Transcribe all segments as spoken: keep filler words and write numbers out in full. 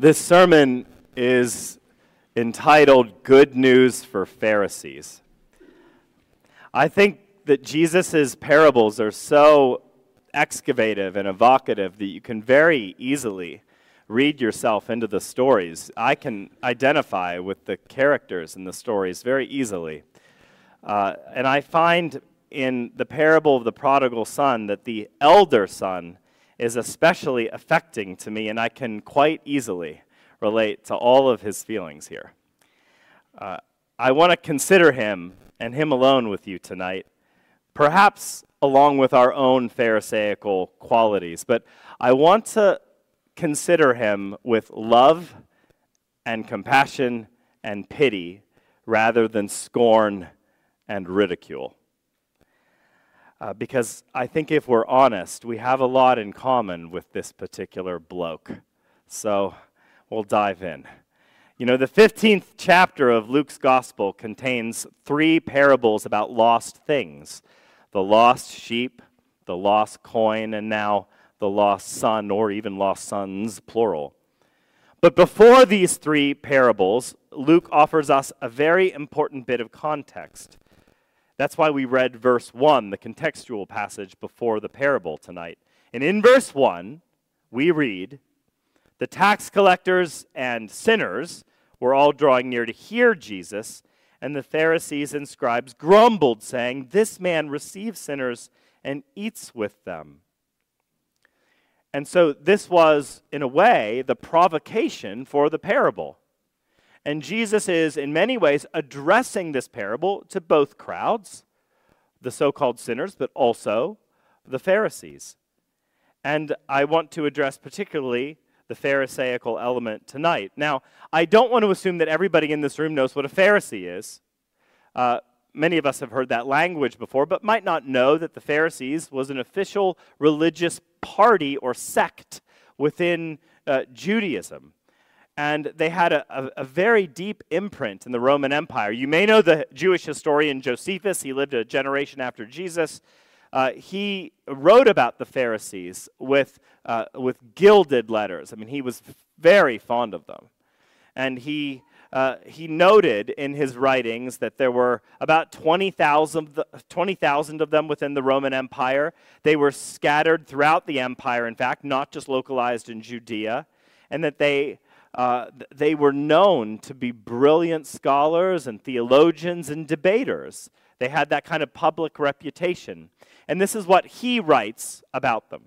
This sermon is entitled Good News for Pharisees. I think that Jesus' parables are so excavative and evocative that you can very easily read yourself into the stories. I can identify with the characters in the stories very easily. Uh, and I find in the parable of the prodigal son that the elder son is especially affecting to me, and I can quite easily relate to all of his feelings here. Uh, I want to consider him and him alone with you tonight, perhaps along with our own Pharisaical qualities, but I want to consider him with love and compassion and pity rather than scorn and ridicule. Uh, because I think if we're honest, we have a lot in common with this particular bloke. So we'll dive in. You know, the fifteenth chapter of Luke's Gospel contains three parables about lost things: the lost sheep, the lost coin, and now the lost son, or even lost sons, plural. But before these three parables, Luke offers us a very important bit of context. That's why we read verse one, the contextual passage before the parable tonight. And in verse one, we read, "The tax collectors and sinners were all drawing near to hear Jesus, and the Pharisees and scribes grumbled, saying, 'This man receives sinners and eats with them.'" And so this was, in a way, the provocation for the parable. And Jesus is, in many ways, addressing this parable to both crowds, the so-called sinners, but also the Pharisees. And I want to address particularly the Pharisaical element tonight. Now, I don't want to assume that everybody in this room knows what a Pharisee is. Uh, many of us have heard that language before, but might not know that the Pharisees was an official religious party or sect within uh, Judaism. And they had a, a, a very deep imprint in the Roman Empire. You may know the Jewish historian Josephus. He lived a generation after Jesus. Uh, he wrote about the Pharisees with, uh, with gilded letters. I mean, he was very fond of them. And he, uh, he noted in his writings that there were about twenty thousand of them within the Roman Empire. They were scattered throughout the empire, in fact, not just localized in Judea, and that they Uh, they were known to be brilliant scholars and theologians and debaters. They had that kind of public reputation. And this is what he writes about them.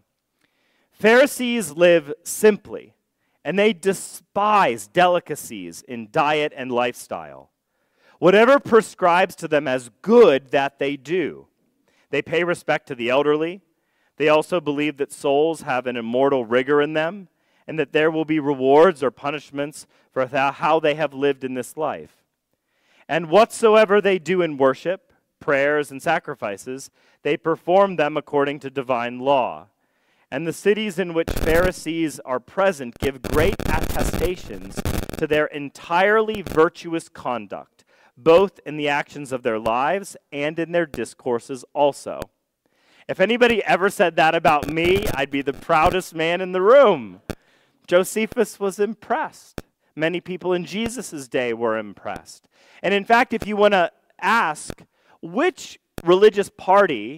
"Pharisees live simply, and they despise delicacies in diet and lifestyle. Whatever prescribes to them as good, that they do. They pay respect to the elderly. They also believe that souls have an immortal rigor in them, and that there will be rewards or punishments for how they have lived in this life. And whatsoever they do in worship, prayers, and sacrifices, they perform them according to divine law. And the cities in which Pharisees are present give great attestations to their entirely virtuous conduct, both in the actions of their lives and in their discourses also." If anybody ever said that about me, I'd be the proudest man in the room. Josephus was impressed. Many people in Jesus' day were impressed. And in fact, if you want to ask which religious party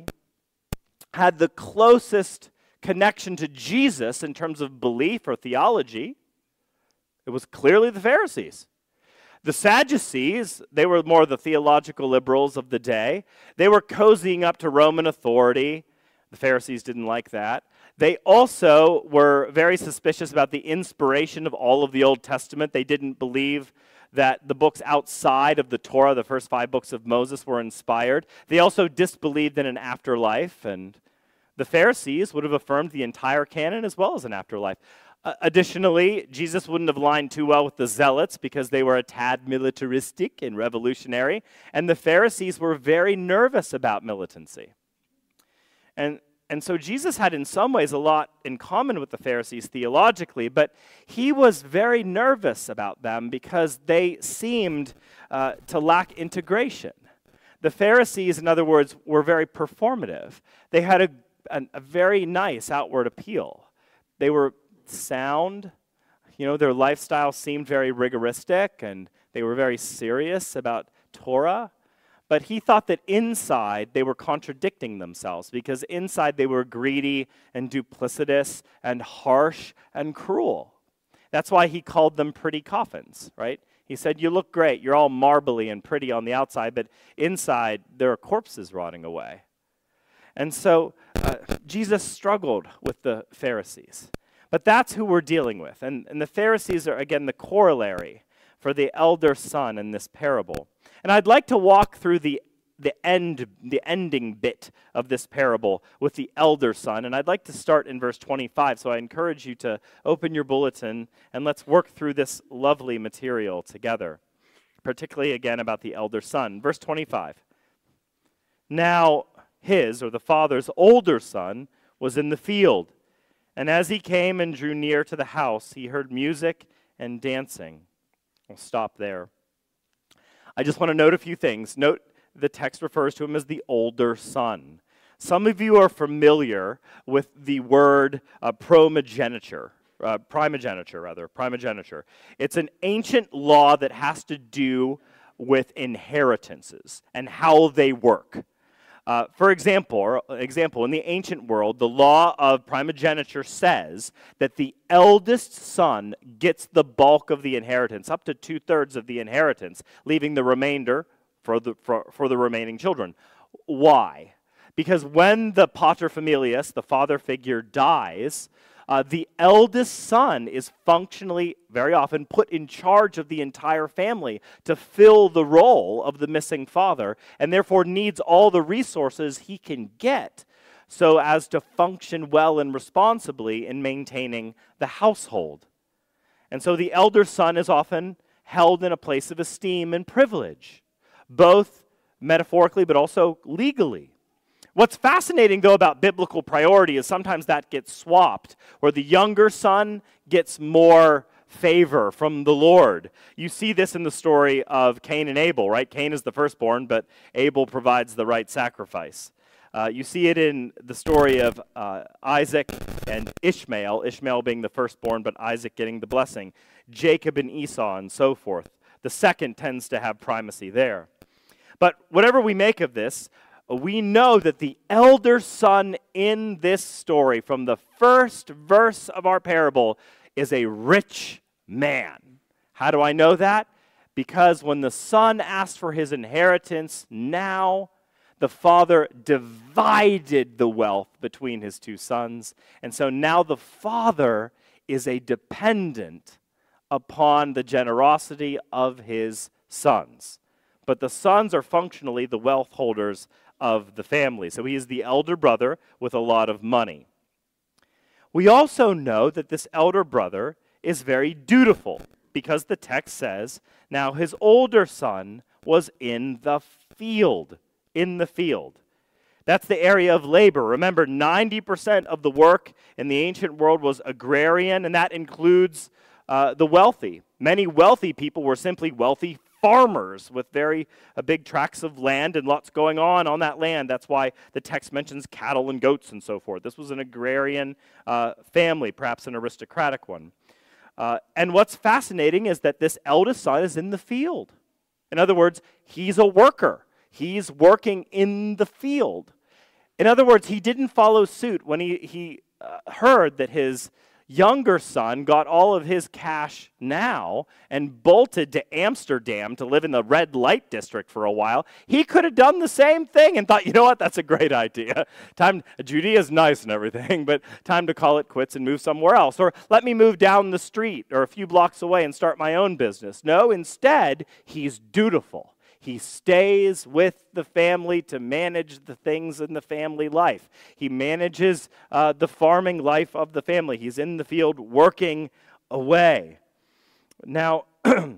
had the closest connection to Jesus in terms of belief or theology, it was clearly the Pharisees. The Sadducees, they were more the theological liberals of the day. They were cozying up to Roman authority. The Pharisees didn't like that. They also were very suspicious about the inspiration of all of the Old Testament. They didn't believe that the books outside of the Torah, the first five books of Moses, were inspired. They also disbelieved in an afterlife, and the Pharisees would have affirmed the entire canon as well as an afterlife. Uh, additionally, Jesus wouldn't have lined too well with the Zealots because they were a tad militaristic and revolutionary, and the Pharisees were very nervous about militancy. And And so Jesus had in some ways a lot in common with the Pharisees theologically, but he was very nervous about them because they seemed uh, to lack integration. The Pharisees, in other words, were very performative. They had a, a, a very nice outward appeal. They were sound, You know, their lifestyle seemed very rigoristic, and they were very serious about Torah. But he thought that inside they were contradicting themselves, because inside they were greedy and duplicitous and harsh and cruel. That's why he called them pretty coffins, right? He said, you look great, you're all marbly and pretty on the outside, but inside there are corpses rotting away. And so uh, Jesus struggled with the Pharisees. But that's who we're dealing with. And, and the Pharisees are, again, the corollary for the elder son in this parable. And I'd like to walk through the, the end, the ending bit of this parable with the elder son. And I'd like to start in verse twenty-five. So I encourage you to open your bulletin and let's work through this lovely material together, particularly again about the elder son. Verse twenty-five. Now his, or the father's older son, was in the field. And as he came and drew near to the house, he heard music and dancing. We'll stop there. I just want to note a few things. Note the text refers to him as the older son. Some of you are familiar with the word uh, promogeniture, uh, primogeniture rather, primogeniture. It's an ancient law that has to do with inheritances and how they work. Uh, for example, or example, in the ancient world, the law of primogeniture says that the eldest son gets the bulk of the inheritance, up to two-thirds of the inheritance, leaving the remainder for the, for, for the remaining children. Why? Because when the paterfamilias, the father figure, dies, Uh, the eldest son is functionally, very often, put in charge of the entire family to fill the role of the missing father, and therefore needs all the resources he can get so as to function well and responsibly in maintaining the household. And so the elder son is often held in a place of esteem and privilege, both metaphorically but also legally. What's fascinating, though, about biblical priority is sometimes that gets swapped, where the younger son gets more favor from the Lord. You see this in the story of Cain and Abel, right? Cain is the firstborn, but Abel provides the right sacrifice. Uh, you see it in the story of uh, Isaac and Ishmael, Ishmael being the firstborn, but Isaac getting the blessing. Jacob and Esau and so forth. The second tends to have primacy there. But whatever we make of this, we know that the elder son in this story, from the first verse of our parable, is a rich man. How do I know that? Because when the son asked for his inheritance, now the father divided the wealth between his two sons. And so now the father is a dependent upon the generosity of his sons. But the sons are functionally the wealth holders of the family. So he is the elder brother with a lot of money. We also know that this elder brother is very dutiful, because the text says, now his older son was in the field, in the field. That's the area of labor. Remember, ninety percent of the work in the ancient world was agrarian, and that includes uh, the wealthy. Many wealthy people were simply wealthy farmers with very uh, big tracts of land and lots going on on that land. That's why the text mentions cattle and goats and so forth. This was an agrarian uh, family, perhaps an aristocratic one. Uh, and what's fascinating is that this eldest son is in the field. In other words, he's a worker. He's working in the field. In other words, he didn't follow suit when he, he uh, heard that his younger son got all of his cash now and bolted to Amsterdam to live in the red light district for a while. He could have done the same thing and thought, you know what, that's a great idea. Time, Judea is nice and everything, but time to call it quits and move somewhere else. Or let me move down the street or a few blocks away and start my own business. No, instead, he's dutiful. He stays with the family to manage the things in the family life. He manages uh, the farming life of the family. He's in the field working away. Now,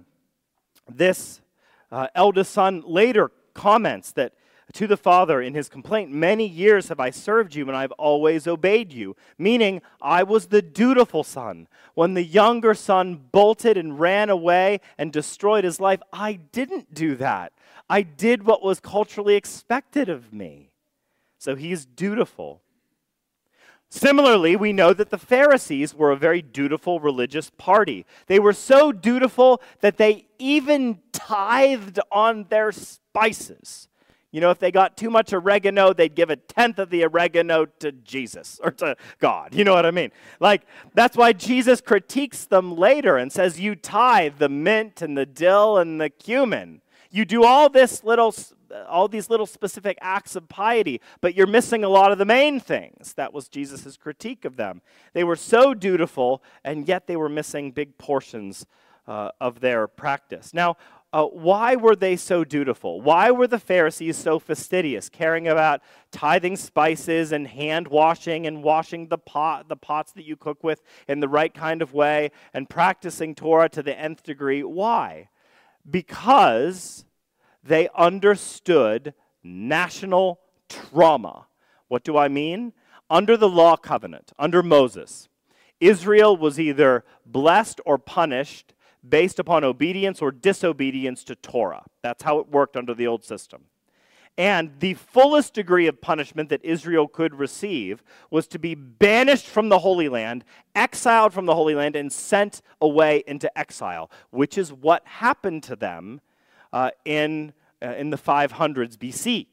this uh, eldest son later comments that to the father in his complaint, many years have I served you, and I've always obeyed you, meaning I was the dutiful son. When the younger son bolted and ran away and destroyed his life, I didn't do that. I did what was culturally expected of me. So he's dutiful. Similarly, we know that the Pharisees were a very dutiful religious party. They were so dutiful that they even tithed on their spices. You know, if they got too much oregano, they'd give a tenth of the oregano to Jesus or to God. You know what I mean? Like, that's why Jesus critiques them later and says, you tithe the mint and the dill and the cumin. You do all this little, all these little specific acts of piety, but you're missing a lot of the main things. That was Jesus' critique of them. They were so dutiful, and yet they were missing big portions uh, of their practice. Now, Uh, why were they so dutiful? Why were the Pharisees so fastidious, caring about tithing spices and hand washing and washing the pot, the pots that you cook with in the right kind of way and practicing Torah to the nth degree? Why? Because they understood national trauma. What do I mean? Under the law covenant, under Moses, Israel was either blessed or punished based upon obedience or disobedience to Torah. That's how it worked under the old system. And the fullest degree of punishment that Israel could receive was to be banished from the Holy Land, exiled from the Holy Land, and sent away into exile, which is what happened to them uh, in, uh, in the five hundreds B C.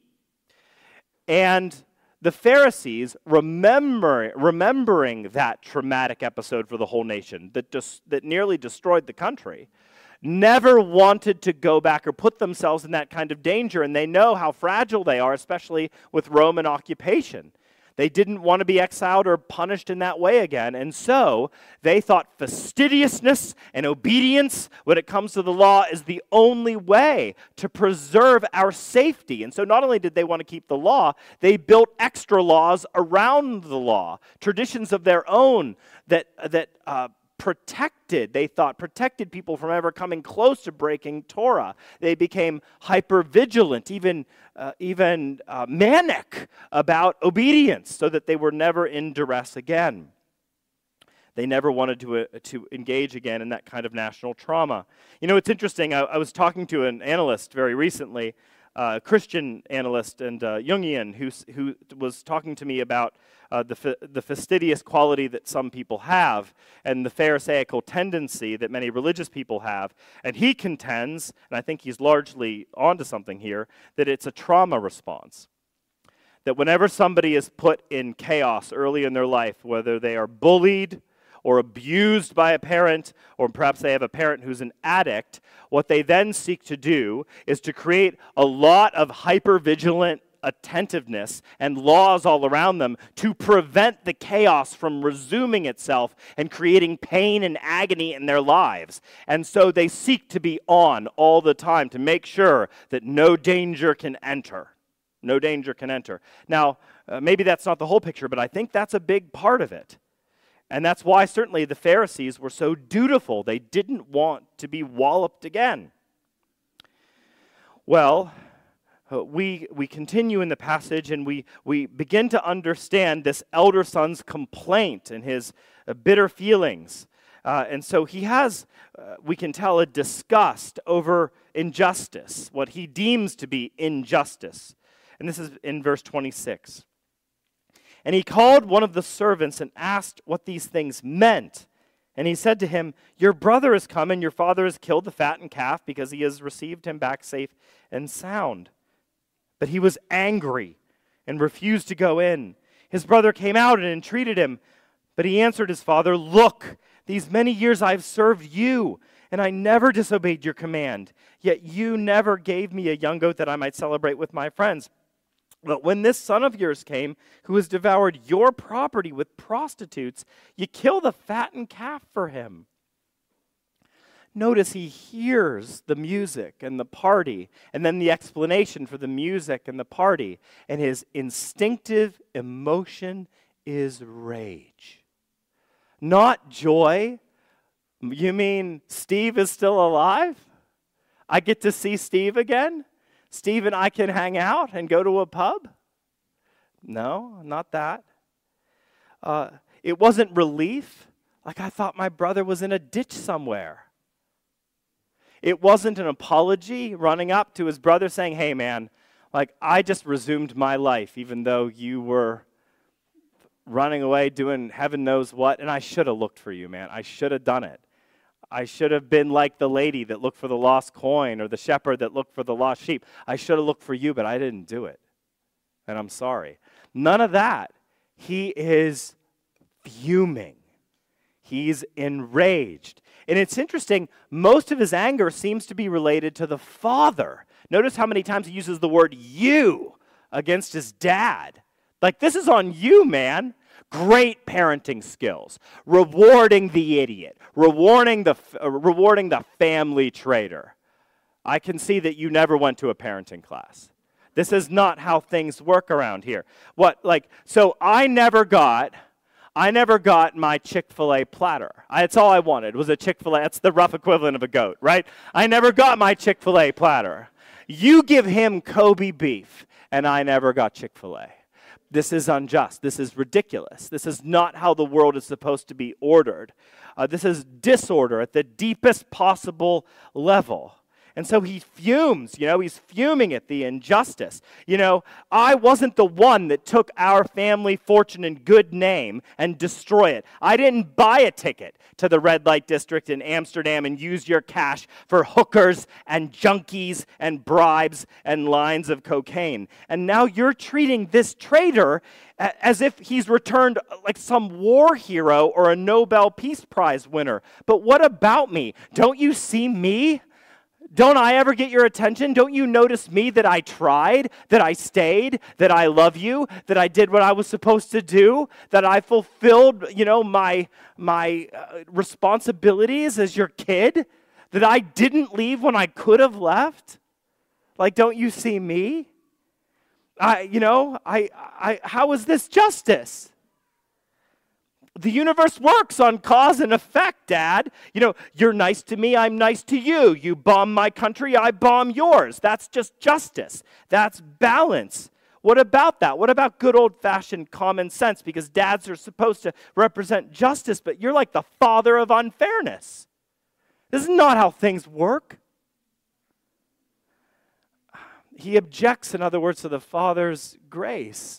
And the Pharisees, remember, remembering that traumatic episode for the whole nation that, dis, that nearly destroyed the country, never wanted to go back or put themselves in that kind of danger, and they know how fragile they are, especially with Roman occupation. They didn't want to be exiled or punished in that way again, and so they thought fastidiousness and obedience when it comes to the law is the only way to preserve our safety. And so not only did they want to keep the law, they built extra laws around the law, traditions of their own that, that uh, protected, they thought, protected people from ever coming close to breaking Torah. They became hyper-vigilant, even, uh, even uh, manic about obedience, so that they were never in duress again. They never wanted to, uh, to engage again in that kind of national trauma. You know, it's interesting. I, I was talking to an analyst very recently, a uh, Christian analyst and uh, Jungian, who, who was talking to me about uh, the, fa- the fastidious quality that some people have and the Pharisaical tendency that many religious people have. And he contends, and I think he's largely onto something here, that it's a trauma response. That whenever somebody is put in chaos early in their life, whether they are bullied or abused by a parent, or perhaps they have a parent who's an addict, what they then seek to do is to create a lot of hyper-vigilant attentiveness and laws all around them to prevent the chaos from resuming itself and creating pain and agony in their lives. And so they seek to be on all the time to make sure that no danger can enter. No danger can enter. Now, uh, maybe that's not the whole picture, but I think that's a big part of it. And that's why certainly the Pharisees were so dutiful. They didn't want to be walloped again. Well, uh, we we continue in the passage and we, we begin to understand this elder son's complaint and his uh, bitter feelings. Uh, and so he has, uh, we can tell, a disgust over injustice, what he deems to be injustice. And this is in verse twenty-six. And he called one of the servants and asked what these things meant. And he said to him, your brother has come, and your father has killed the fattened calf because he has received him back safe and sound. But he was angry and refused to go in. His brother came out and entreated him. But he answered his father, look, these many years I have served you, and I never disobeyed your command. Yet you never gave me a young goat that I might celebrate with my friends. But when this son of yours came, who has devoured your property with prostitutes, you kill the fattened calf for him. Notice he hears the music and the party, and then the explanation for the music and the party, and his instinctive emotion is rage. Not joy. You mean Steve is still alive? I get to see Steve again? Steve and I can hang out and go to a pub? No, not that. Uh, it wasn't relief, like I thought my brother was in a ditch somewhere. It wasn't an apology, running up to his brother saying, hey man, like I just resumed my life even though you were running away, doing heaven knows what, and I should have looked for you, man. I should have done it. I should have been like the lady that looked for the lost coin or the shepherd that looked for the lost sheep. I should have looked for you, but I didn't do it. And I'm sorry. None of that. He is fuming. He's enraged. And it's interesting, most of his anger seems to be related to the father. Notice how many times he uses the word you against his dad. Like, this is on you, man. Great parenting skills. Rewarding the idiot. Rewarding the, uh, rewarding the family traitor. I can see that you never went to a parenting class. This is not how things work around here. What, like, so I never got, I never got my Chick-fil-A platter. I, that's all I wanted was a Chick-fil-A. That's the rough equivalent of a goat, right? I never got my Chick-fil-A platter. You give him Kobe beef, and I never got Chick-fil-A. This is unjust. This is ridiculous. This is not how the world is supposed to be ordered. Uh, this is disorder at the deepest possible level. And so he fumes, you know, he's fuming at the injustice. You know, I wasn't the one that took our family fortune and good name and destroy it. I didn't buy a ticket to the red light district in Amsterdam and use your cash for hookers and junkies and bribes and lines of cocaine. And now you're treating this traitor as if he's returned like some war hero or a Nobel Peace Prize winner. But what about me? Don't you see me? Don't I ever get your attention? Don't you notice me, that I tried, that I stayed, that I love you, that I did what I was supposed to do, that I fulfilled, you know, my, my uh, responsibilities as your kid, that I didn't leave when I could have left? Like, don't you see me? I, you know, I, I, how is this justice? The universe works on cause and effect, Dad. You know, you're nice to me, I'm nice to you. You bomb my country, I bomb yours. That's just justice. That's balance. What about that? What about good old-fashioned common sense? Because dads are supposed to represent justice, but you're like the father of unfairness. This is not how things work. He objects, in other words, to the Father's grace.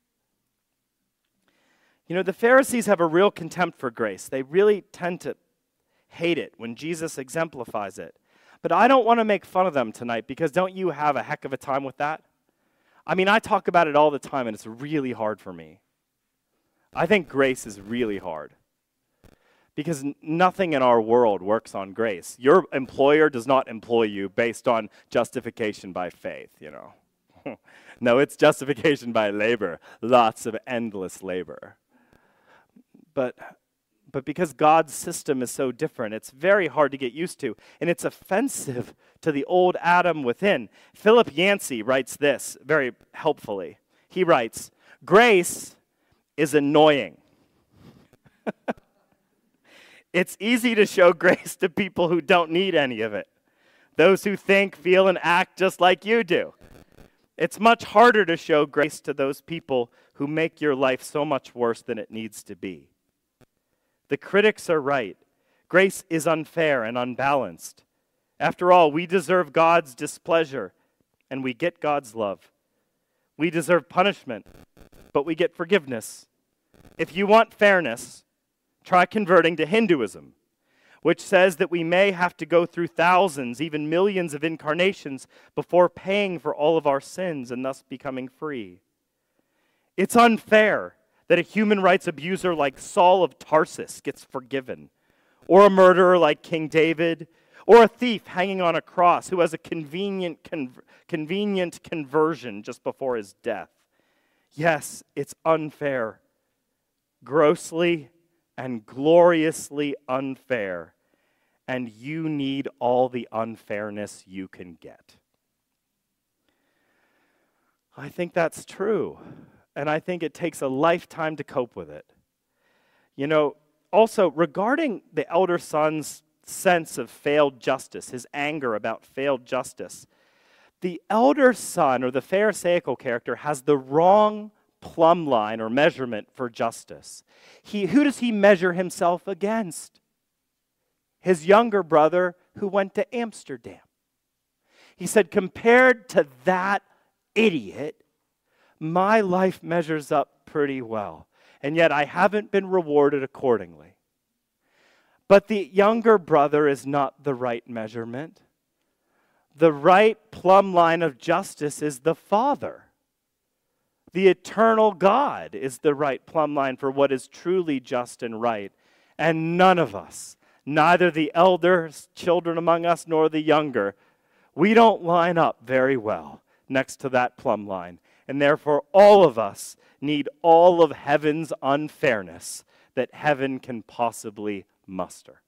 You know, the Pharisees have a real contempt for grace. They really tend to hate it when Jesus exemplifies it. But I don't want to make fun of them tonight, because don't you have a heck of a time with that? I mean, I talk about it all the time, and it's really hard for me. I think grace is really hard, because n- nothing in our world works on grace. Your employer does not employ you based on justification by faith, you know. No, it's justification by labor, lots of endless labor. But, but because God's system is so different, it's very hard to get used to, and it's offensive to the old Adam within. Philip Yancey writes this very helpfully. He writes, grace is annoying. It's easy to show grace to people who don't need any of it, those who think, feel, and act just like you do. It's much harder to show grace to those people who make your life so much worse than it needs to be. The critics are right. Grace is unfair and unbalanced. After all, we deserve God's displeasure, and we get God's love. We deserve punishment, but we get forgiveness. If you want fairness, try converting to Hinduism, which says that we may have to go through thousands, even millions of incarnations before paying for all of our sins and thus becoming free. It's unfair that a human rights abuser like Saul of Tarsus gets forgiven, or a murderer like King David, or a thief hanging on a cross who has a convenient, con- convenient conversion just before his death. Yes, it's unfair, grossly and gloriously unfair, and you need all the unfairness you can get. I think that's true. And I think it takes a lifetime to cope with it. You know, also, regarding the elder son's sense of failed justice, his anger about failed justice, the elder son, or the Pharisaical character, has the wrong plumb line or measurement for justice. He, who does he measure himself against? His younger brother who went to Amsterdam. He said, compared to that idiot, my life measures up pretty well. and yet I haven't been rewarded accordingly. But the younger brother is not the right measurement. The right plumb line of justice is the Father. The eternal God is the right plumb line for what is truly just and right. And none of us, neither the elder children among us nor the younger, we don't line up very well next to that plumb line. And therefore, all of us need all of heaven's unfairness that heaven can possibly muster.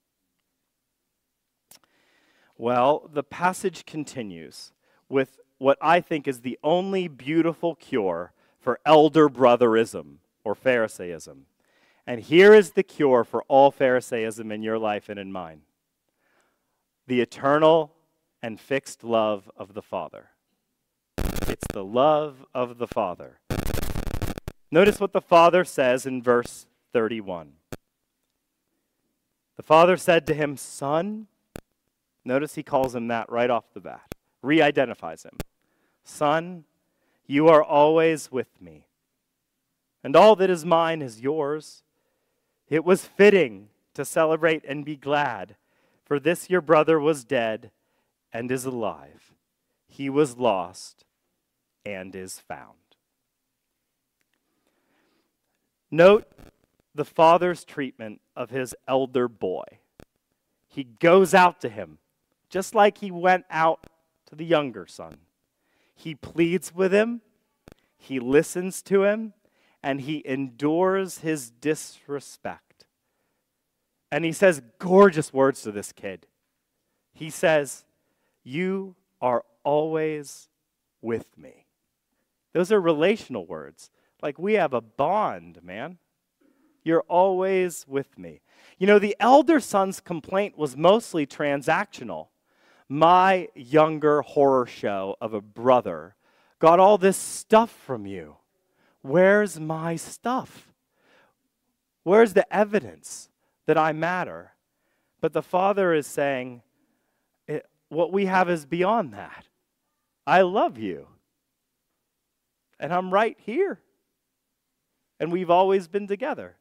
Well, the passage continues with what I think is the only beautiful cure for elder brotherism or Pharisaism. And here is the cure for all Pharisaism in your life and in mine. The eternal and fixed love of the Father. It's the love of the Father. Notice what the Father says in verse thirty-one. The Father said to him, Son, notice he calls him that right off the bat, re-identifies him. Son, you are always with me, and all that is mine is yours. It was fitting to celebrate and be glad, for this your brother was dead and is alive. He was lost and is found. Note the Father's treatment of his elder boy. He goes out to him, just like he went out to the younger son. He pleads with him, he listens to him, and he endures his disrespect. And he says gorgeous words to this kid. He says, you are always with me. Those are relational words. Like we have a bond, man. You're always with me. You know, the elder son's complaint was mostly transactional. My younger horror show of a brother got all this stuff from you. Where's my stuff? Where's the evidence that I matter? But the Father is saying, it, what we have is beyond that. I love you. And I'm right here. And we've always been together.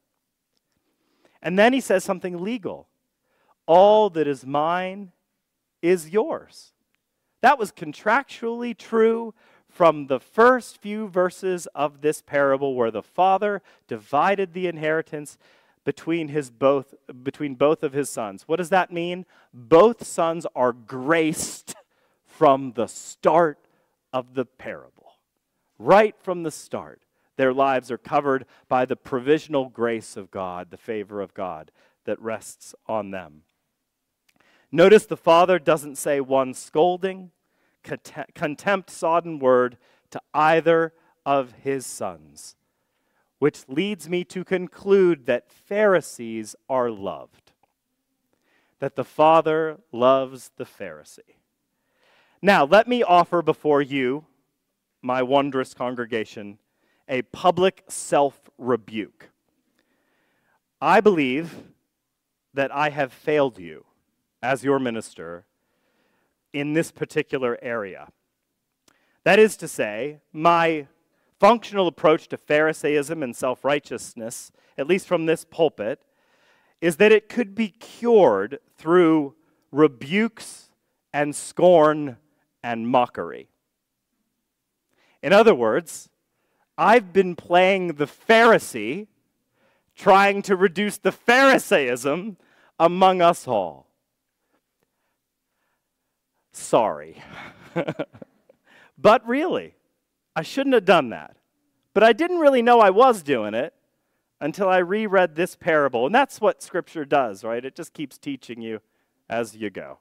And then he says something legal. All that is mine is yours. That was contractually true from the first few verses of this parable where the father divided the inheritance between his both between both of his sons. What does that mean? Both sons are graced from the start of the parable. Right from the start. Their lives are covered by the provisional grace of God, the favor of God that rests on them. Notice the Father doesn't say one scolding, contempt-sodden word to either of his sons, which leads me to conclude that Pharisees are loved, that the Father loves the Pharisee. Now, let me offer before you, my wondrous congregation, a public self-rebuke. I believe that I have failed you as your minister in this particular area. That is to say, my functional approach to Pharisaism and self-righteousness, at least from this pulpit, is that it could be cured through rebukes and scorn and mockery. In other words, I've been playing the Pharisee, trying to reduce the Pharisaism among us all. Sorry. But really, I shouldn't have done that. But I didn't really know I was doing it until I reread this parable. And that's what Scripture does, right? It just keeps teaching you as you go.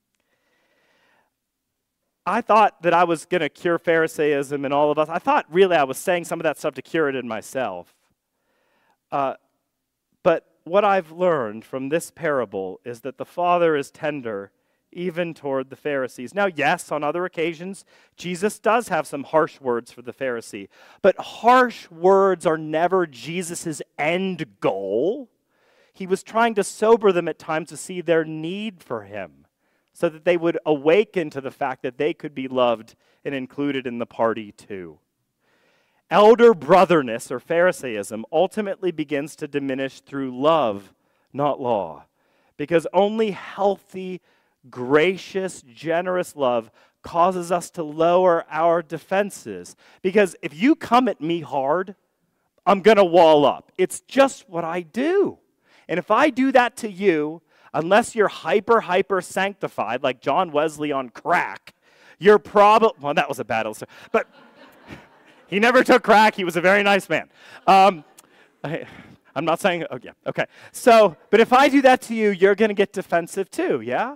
I thought that I was going to cure Pharisaism in all of us. I thought really I was saying some of that stuff to cure it in myself. Uh, but what I've learned from this parable is that the Father is tender even toward the Pharisees. Now, yes, on other occasions, Jesus does have some harsh words for the Pharisee. But harsh words are never Jesus' end goal. He was trying to sober them at times to see their need for him, so that they would awaken to the fact that they could be loved and included in the party too. Elder brotherness or Pharisaism ultimately begins to diminish through love, not law. Because only healthy, gracious, generous love causes us to lower our defenses. Because if you come at me hard, I'm going to wall up. It's just what I do. And if I do that to you, unless you're hyper, hyper sanctified, like John Wesley on crack, you're probably, well, that was a bad illustration, but he never took crack. He was a very nice man. Um, I, I'm not saying, oh yeah, okay. So, but if I do that to you, you're going to get defensive too, yeah?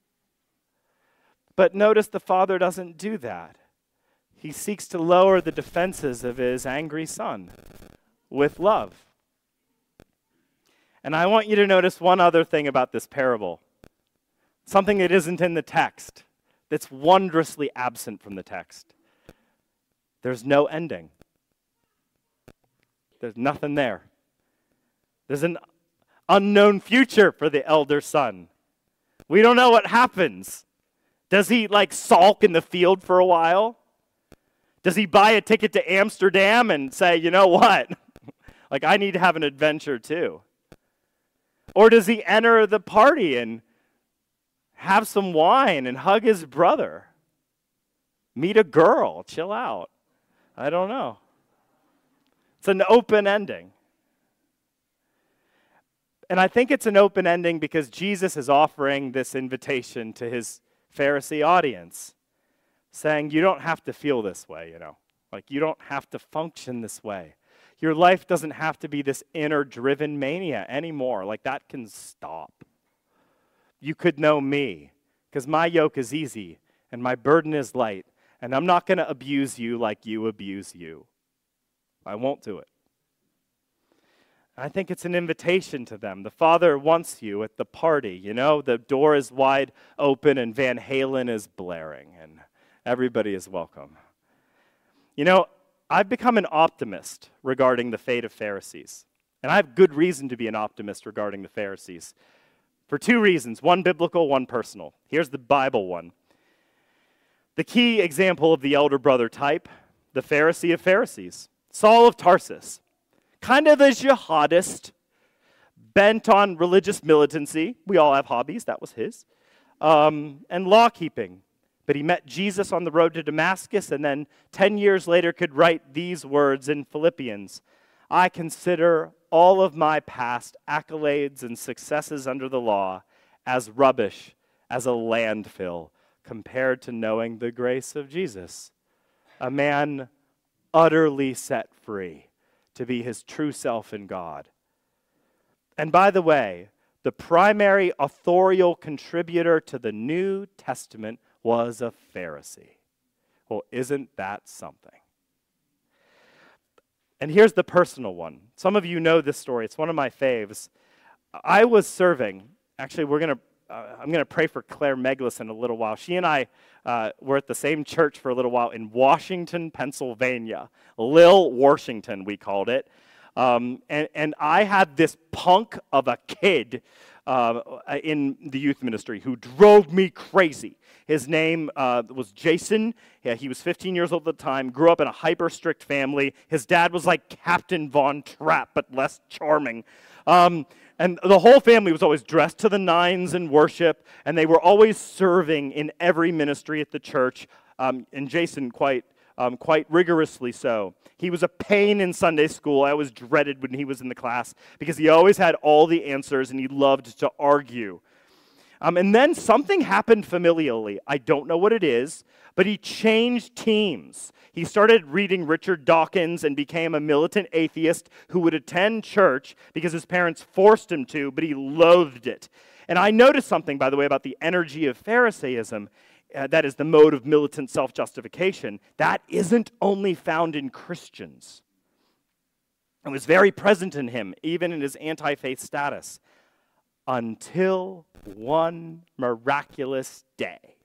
But notice the Father doesn't do that. He seeks to lower the defenses of his angry son with love. And I want you to notice one other thing about this parable. Something that isn't in the text, that's wondrously absent from the text. There's no ending. There's nothing there. There's an unknown future for the elder son. We don't know what happens. Does he like sulk in the field for a while? Does he buy a ticket to Amsterdam and say, you know what? Like, I need to have an adventure too. Or does he enter the party and have some wine and hug his brother? Meet a girl, chill out. I don't know. It's an open ending. And I think it's an open ending because Jesus is offering this invitation to his Pharisee audience, saying, you don't have to feel this way, you know. Like, you don't have to function this way. Your life doesn't have to be this inner-driven mania anymore. Like, that can stop. You could know me, because my yoke is easy, and my burden is light, and I'm not going to abuse you like you abuse you. I won't do it. I think it's an invitation to them. The Father wants you at the party. You know, the door is wide open and Van Halen is blaring and everybody is welcome. You know, I've become an optimist regarding the fate of Pharisees. And I have good reason to be an optimist regarding the Pharisees. For two reasons, one biblical, one personal. Here's the Bible one. The key example of the elder brother type, the Pharisee of Pharisees, Saul of Tarsus. Kind of a jihadist, bent on religious militancy. We all have hobbies, that was his. Um, and law-keeping. But he met Jesus on the road to Damascus, and then ten years later could write these words in Philippians. I consider all of my past accolades and successes under the law as rubbish, as a landfill, compared to knowing the grace of Jesus. A man utterly set free to be his true self in God. And by the way, the primary authorial contributor to the New Testament was a Pharisee. Well, isn't that something? And here's the personal one. Some of you know this story. It's one of my faves. I was serving. Actually, we're going to Uh, I'm going to pray for Claire Meglis in a little while. She and I uh, were at the same church for a little while in Washington, Pennsylvania. Lil Washington, we called it. Um, and, and I had this punk of a kid uh, in the youth ministry who drove me crazy. His name uh, was Jason. Yeah, he was fifteen years old at the time, grew up in a hyper-strict family. His dad was like Captain Von Trapp, but less charming. Um, and the whole family was always dressed to the nines in worship, and they were always serving in every ministry at the church, um, and Jason quite um, quite rigorously so. He was a pain in Sunday school. I always dreaded when he was in the class because he always had all the answers, and he loved to argue. Um, and then something happened familially. I don't know what it is, but he changed teams. He started reading Richard Dawkins and became a militant atheist who would attend church because his parents forced him to, but he loathed it. And I noticed something, by the way, about the energy of Pharisaism. Uh, that is the mode of militant self-justification. That isn't only found in Christians. It was very present in him, even in his anti-faith status, until one miraculous day.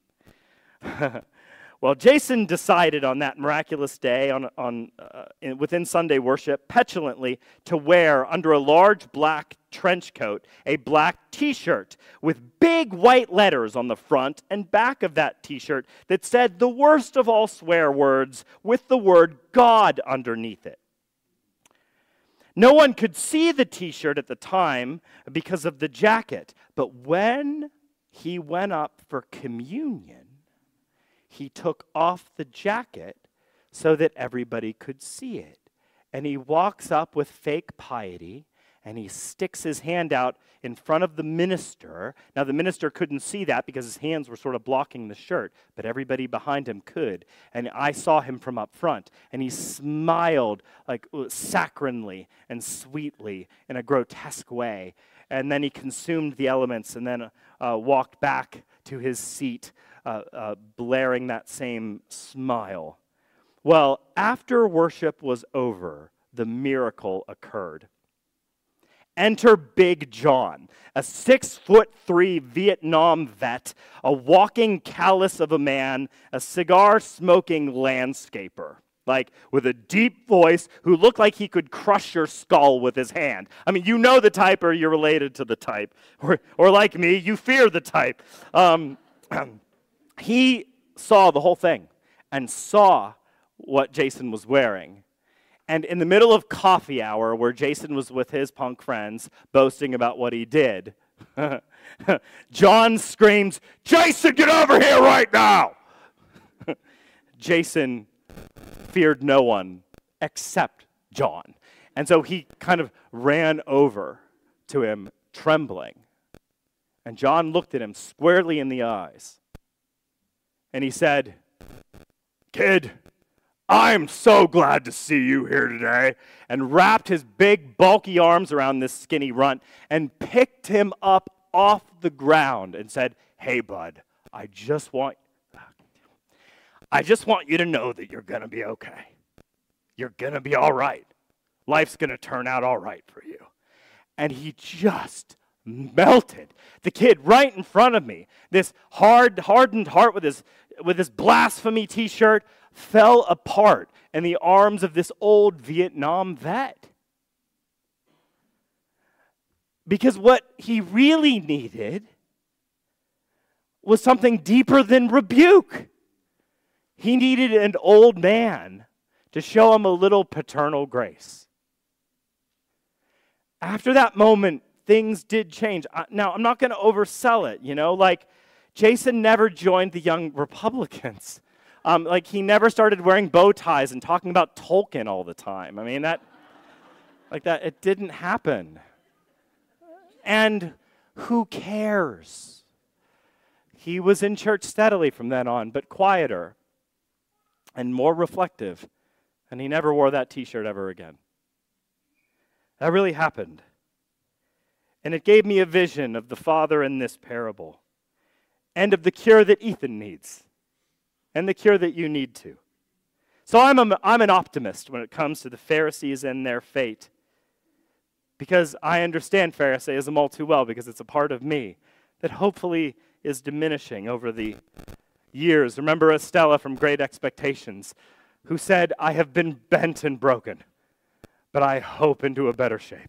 Well, Jason decided on that miraculous day on, on, uh, in, within Sunday worship, petulantly, to wear under a large black trench coat, a black t-shirt with big white letters on the front and back of that t-shirt that said the worst of all swear words with the word God underneath it. No one could see the t-shirt at the time because of the jacket, but when he went up for communion, he took off the jacket so that everybody could see it. And he walks up with fake piety, and he sticks his hand out in front of the minister. Now, the minister couldn't see that because his hands were sort of blocking the shirt, but everybody behind him could. And I saw him from up front, and he smiled like saccharinely and sweetly in a grotesque way. And then he consumed the elements and then uh, walked back to his seat, uh, uh, blaring that same smile. Well, after worship was over, the miracle occurred. Enter Big John, a six foot three Vietnam vet, a walking callus of a man, a cigar-smoking landscaper, like with a deep voice who looked like he could crush your skull with his hand. I mean, you know the type or you're related to the type. Or, or like me, you fear the type. Um, he saw the whole thing and saw what Jason was wearing. And in the middle of coffee hour, where Jason was with his punk friends, boasting about what he did, John screams, "Jason, get over here right now!" Jason feared no one except John. And so he kind of ran over to him, trembling. And John looked at him squarely in the eyes. And he said, "Kid, I'm so glad to see you here today," and wrapped his big, bulky arms around this skinny runt and picked him up off the ground and said, "Hey, bud, I just want, I just want you to know that you're going to be okay. You're going to be all right. Life's going to turn out all right for you." And he just melted. The kid right in front of me, this hard, hardened heart with his, with his blasphemy t-shirt, fell apart in the arms of this old Vietnam vet. Because what he really needed was something deeper than rebuke. He needed an old man to show him a little paternal grace. After that moment, things did change. Now, I'm not going to oversell it, you know, like Jason never joined the Young Republicans. Um, like, he never started wearing bow ties and talking about Tolkien all the time. I mean, that, like that, it didn't happen. And who cares? He was in church steadily from then on, but quieter and more reflective. And he never wore that t-shirt ever again. That really happened. And it gave me a vision of the Father in this parable and of the cure that Ethan needs. And the cure that you need to. So I'm, a, I'm an optimist when it comes to the Pharisees and their fate. Because I understand Pharisaism all too well, because it's a part of me that hopefully is diminishing over the years. Remember Estella from Great Expectations, who said, "I have been bent and broken, but I hope into a better shape."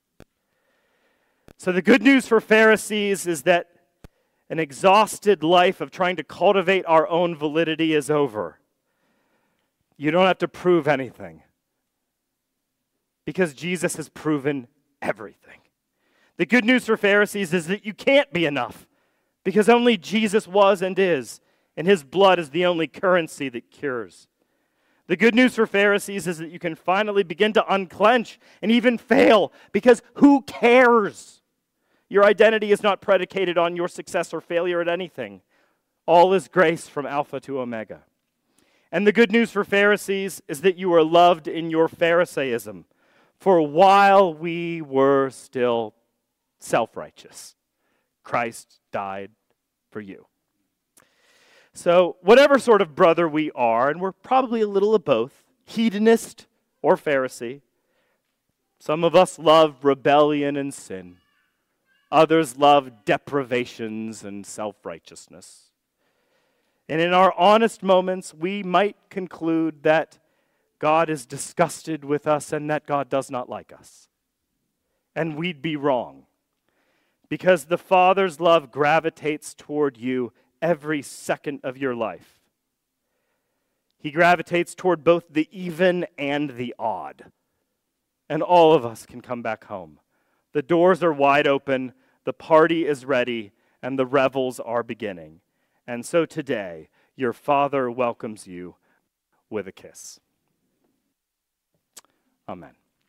So the good news for Pharisees is that an exhausted life of trying to cultivate our own validity is over. You don't have to prove anything, because Jesus has proven everything. The good news for Pharisees is that you can't be enough, because only Jesus was and is, and his blood is the only currency that cures. The good news for Pharisees is that you can finally begin to unclench and even fail, because who cares? Your identity is not predicated on your success or failure at anything. All is grace from Alpha to Omega. And the good news for Pharisees is that you are loved in your Pharisaism. For while we were still self-righteous, Christ died for you. So whatever sort of brother we are, and we're probably a little of both, hedonist or Pharisee, some of us love rebellion and sin. Others love deprivations and self-righteousness. And in our honest moments, we might conclude that God is disgusted with us and that God does not like us. and we'd be wrong. Because the Father's love gravitates toward you every second of your life. He gravitates toward both the even and the odd. And all of us can come back home. The doors are wide open, the party is ready, and the revels are beginning. And so today, your Father welcomes you with a kiss. Amen.